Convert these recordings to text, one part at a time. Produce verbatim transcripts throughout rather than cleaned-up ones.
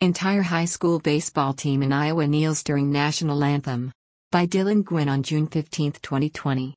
Entire high school baseball team in Iowa kneels during national anthem. By Dylan Gwynn on June fifteenth, twenty twenty.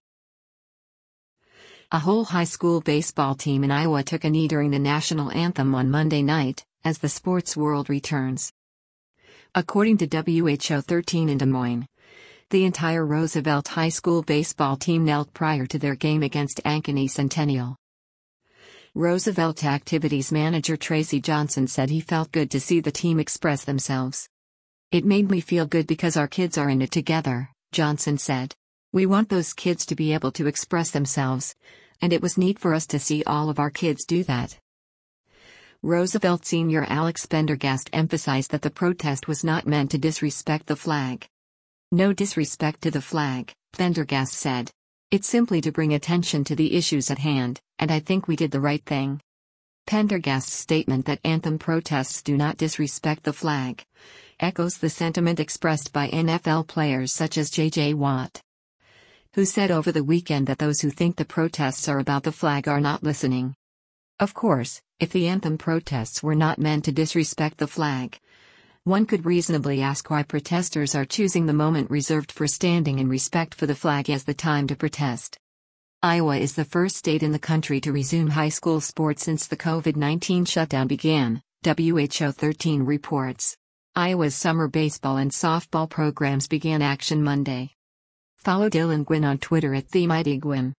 A whole high school baseball team in Iowa took a knee during the national anthem on Monday night, as the sports world returns. According to W H O thirteen in Des Moines, the entire Roosevelt High School baseball team knelt prior to their game against Ankeny Centennial. Roosevelt Activities Manager Tracy Johnson said he felt good to see the team express themselves. "It made me feel good because our kids are in it together," Johnson said. "We want those kids to be able to express themselves, and it was neat for us to see all of our kids do that." Roosevelt senior Alex Pendergast emphasized that the protest was not meant to disrespect the flag. "No disrespect to the flag," Pendergast said. "It's simply to bring attention to the issues at hand, and I think we did the right thing." Pendergast's statement that anthem protests do not disrespect the flag echoes the sentiment expressed by N F L players such as J J Watt, who said over the weekend that those who think the protests are about the flag are not listening. Of course, if the anthem protests were not meant to disrespect the flag, one could reasonably ask why protesters are choosing the moment reserved for standing in respect for the flag as the time to protest. Iowa is the first state in the country to resume high school sports since the COVID nineteen shutdown began, W H O thirteen reports. Iowa's summer baseball and softball programs began action Monday. Follow Dylan Gwynn on Twitter at TheMightyGwynn.